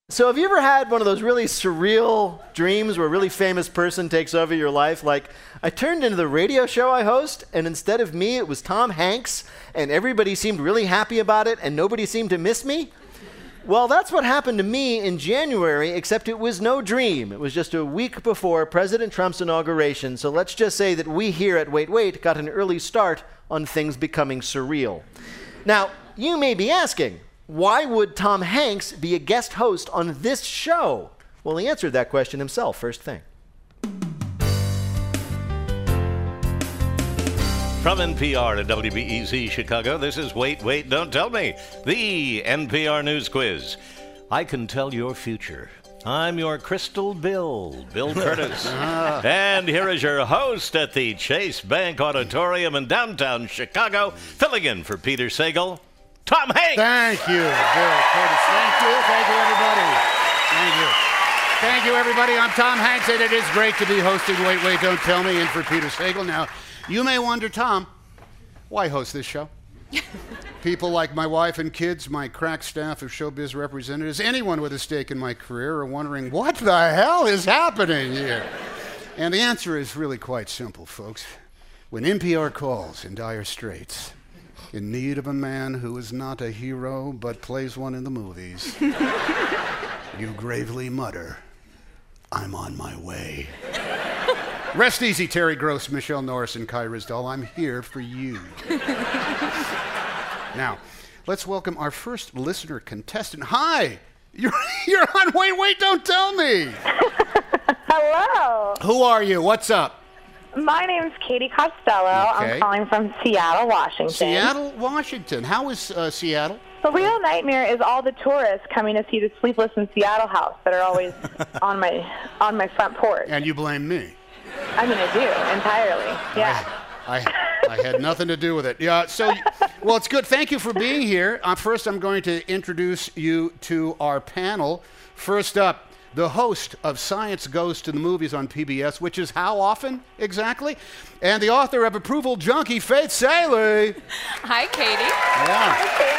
So have you ever had one of those really surreal dreams where a really famous person takes over your life? Like, I turned into the radio show I host, and instead of me, it was Tom Hanks, and everybody seemed really happy about it, and nobody seemed to miss me? Well, that's what happened to me in January, except it was no dream. It was just a week before President Trump's inauguration, so let's just say that we here at Wait Wait got an early start on things becoming surreal. Now, you may be asking, why would Tom Hanks be a guest host on this show? Well, he answered that question himself first thing. From NPR to WBEZ Chicago, this is Wait, Wait, Don't Tell Me, the NPR News Quiz. I can tell your future. I'm your Crystal Bill Curtis. And here is your host at the Chase Bank Auditorium in downtown Chicago, filling in for Peter Sagal, Tom Hanks. Thank you, Bill Curtis. Thank you, everybody. Thank you, everybody. I'm Tom Hanks, and it is great to be hosting Wait, Wait, Don't Tell Me in for Peter Sagal. Now, you may wonder, Tom, why host this show? People like my wife and kids, my crack staff of showbiz representatives, anyone with a stake in my career are wondering, what the hell is happening here? And the answer is really quite simple, folks. When NPR calls in dire straits, in need of a man who is not a hero but plays one in the movies, you gravely mutter, I'm on my way. Rest easy, Terry Gross, Michelle Norris, and Kai Risdall. I'm here for you. Now, let's welcome our first listener contestant. Hi! You're on Wait, Wait, Don't Tell Me! Hello. Who are you? What's up? My name's Katie Costello. Okay. I'm calling from Seattle, Washington. Seattle, Washington. How is Seattle? The real nightmare is all the tourists coming to see the Sleepless in Seattle house that are always on my front porch. And you blame me. I mean, I do, entirely. Yeah. I had nothing to do with it. Yeah. So, well, it's good. Thank you for being here. First, I'm going to introduce you to our panel. First up, the host of Science Goes to the Movies on PBS, which is how often exactly? And the author of Approval Junkie, Faith Salie. Hi, Katie. Yeah.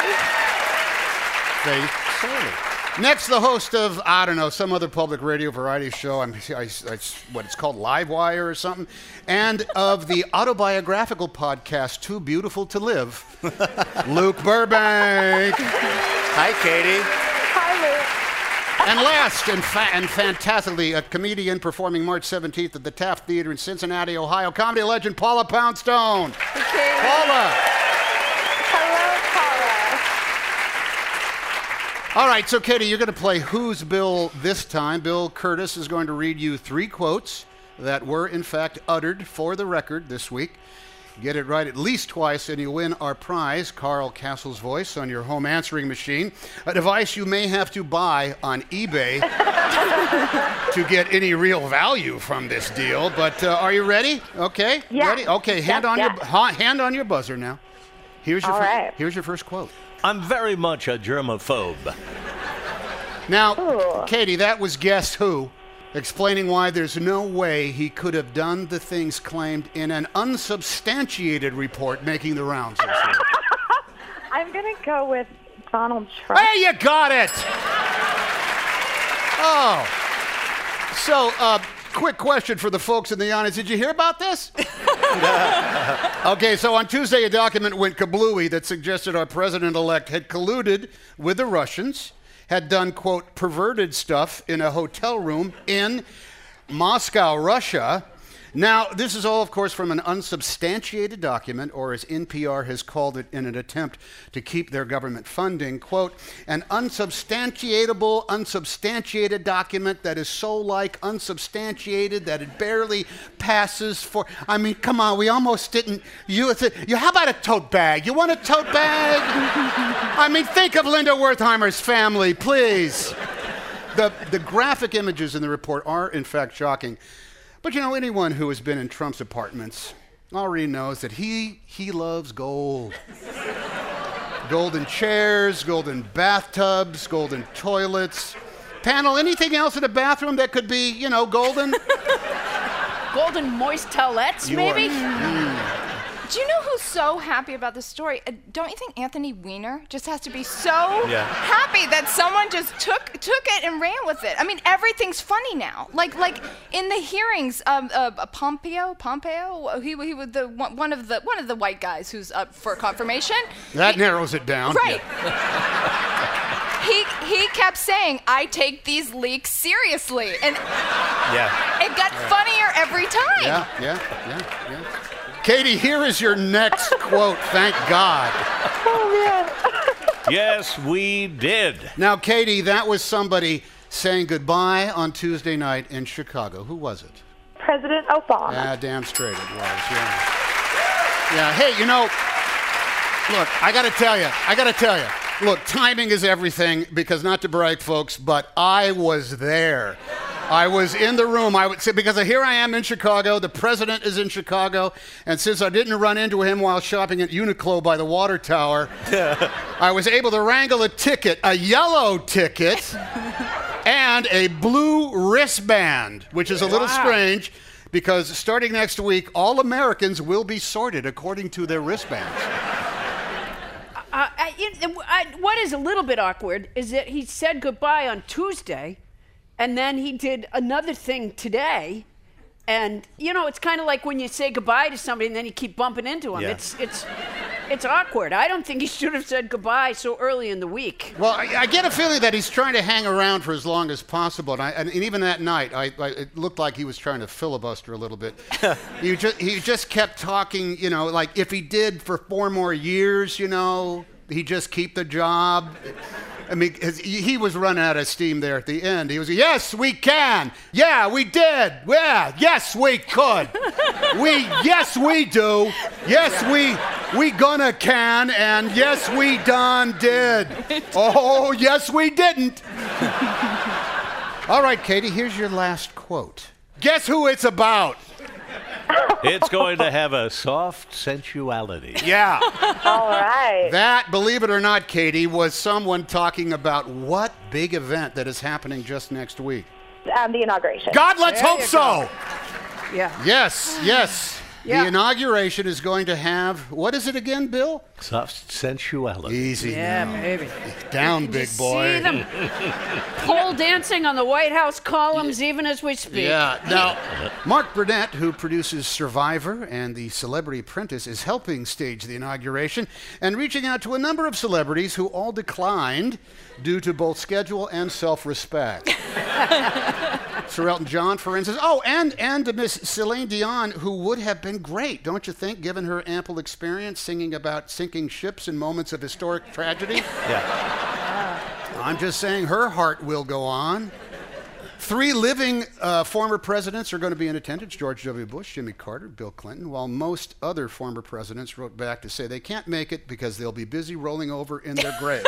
Hi, Katie. Faith Salie. Next, the host of, I don't know, some other public radio variety show, what it's called, Livewire or something, and of the autobiographical podcast, Too Beautiful to Live, Luke Burbank. Hi, Katie. Hi, Luke. And last, and fantastically, a comedian performing March 17th at the Taft Theater in Cincinnati, Ohio, comedy legend Paula Poundstone. Okay. Paula. Hello, Paula. All right, so Katie, you're going to play Who's Bill this time. Bill Curtis is going to read you 3 quotes that were, in fact, uttered for the record this week. Get it right at least twice, and you win our prize, Carl Castle's Voice, on your home answering machine, a device you may have to buy on eBay to get any real value from this deal. But are you ready? Okay? Yeah. Ready? Okay, hand on your buzzer now. Here's your first quote. I'm very much a germaphobe. Now, Ooh. Katie, that was Guess Who, explaining why there's no way he could have done the things claimed in an unsubstantiated report making the rounds this year. I'm going to go with Donald Trump. Hey, you got it! Oh. So, quick question for the folks in the audience. Did you hear about this? Okay, so on Tuesday, a document went kablooey that suggested our president-elect had colluded with the Russians, had done, quote, perverted stuff in a hotel room in Moscow, Russia. Now, this is all, of course, from an unsubstantiated document, or as NPR has called it in an attempt to keep their government funding, quote, an unsubstantiated document that is so like unsubstantiated that it barely passes for, I mean, come on, we almost didn't use it. How about a tote bag? You want a tote bag? I mean, think of Linda Wertheimer's family, please. The graphic images in the report are, in fact, shocking. But, you know, anyone who has been in Trump's apartments already knows that he loves gold. Golden chairs, golden bathtubs, golden toilets. Panel, anything else in a bathroom that could be, you know, golden? Golden moist towelettes, maybe? Do you know who's so happy about this story? Don't you think Anthony Weiner just has to be so happy that someone just took it and ran with it? I mean, everything's funny now. Like in the hearings, Pompeo, he was one of the white guys who's up for confirmation. That narrows it down. Right. He kept saying, "I take these leaks seriously," and it got funnier every time. Yeah. Katie, here is your next quote. Thank God. Oh, man. Yes, we did. Now, Katie, that was somebody saying goodbye on Tuesday night in Chicago. Who was it? President Obama. Yeah, damn straight it was, yeah. Hey, look, I got to tell you. Look, timing is everything, because not to brag, folks, but I was there. I was in the room. I would say, because here I am in Chicago. The president is in Chicago. And since I didn't run into him while shopping at Uniqlo by the water tower, I was able to wrangle a ticket, a yellow ticket, and a blue wristband, which is a little strange, because starting next week, all Americans will be sorted according to their wristbands. What is a little bit awkward is that he said goodbye on Tuesday, and then he did another thing today. And, it's kind of like when you say goodbye to somebody and then you keep bumping into him. Yeah. It's awkward. I don't think he should have said goodbye so early in the week. Well, I get a feeling that he's trying to hang around for as long as possible. And even that night, it looked like he was trying to filibuster a little bit. He just kept talking, like if he did for 4 more years, he'd just keep the job. I mean, he was running out of steam there at the end. He was, yes, we can. Yeah, we did. Yeah, yes, we could. Yes, we do. Yes, we gonna can. And yes, we done did. Oh, yes, we didn't. All right, Katie, here's your last quote. Guess who it's about? It's going to have a soft sensuality. Yeah. All right. That, believe it or not, Katie, was someone talking about what big event that is happening just next week. The inauguration. God, let's hope so. Yeah. Yes. Yeah. The inauguration is going to have, what is it again, Bill? Soft sensuality. Easy Yeah, now. baby. Down, big boy. See them pole dancing on the White House columns even as we speak. Yeah. Now, Mark Burnett, who produces Survivor and The Celebrity Apprentice, is helping stage the inauguration and reaching out to a number of celebrities who all declined due to both schedule and self-respect. Sir Elton John, for instance. Oh, and Miss Celine Dion, who would have been great, don't you think, given her ample experience singing about sinking ships in moments of historic tragedy? Yeah. I'm just saying her heart will go on. 3 living former presidents are going to be in attendance: George W. Bush, Jimmy Carter, Bill Clinton, while most other former presidents wrote back to say they can't make it because they'll be busy rolling over in their graves.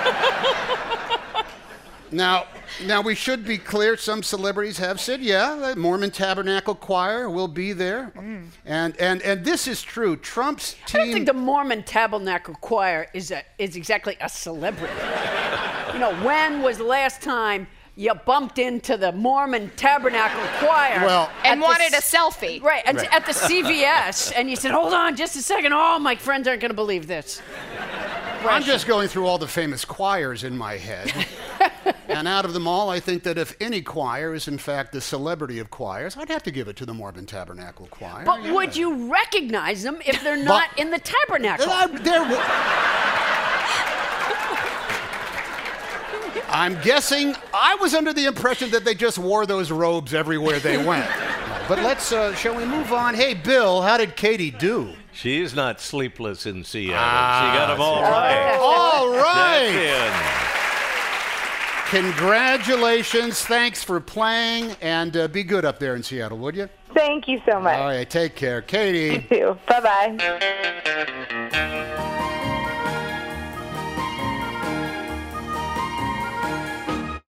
Now, we should be clear. Some celebrities have said, the Mormon Tabernacle Choir will be there. And this is true. Trump's team... I don't think the Mormon Tabernacle Choir is exactly a celebrity. When was the last time you bumped into the Mormon Tabernacle Choir and wanted a selfie? Right, at the CVS, and you said, hold on just a second. Oh, my friends aren't going to believe this. I'm just going through all the famous choirs in my head. And out of them all, I think that if any choir is in fact the celebrity of choirs, I'd have to give it to the Mormon Tabernacle Choir. But would you recognize them if they're not in the tabernacle? I'm guessing I was under the impression that they just wore those robes everywhere they went. But let's, shall we move on? Hey, Bill, how did Katie do? She's not sleepless in Seattle. She got them all right. All right. That's in. Congratulations. Thanks for playing. And be good up there in Seattle, would you? Thank you so much. All right, take care. Katie. You too. Bye-bye.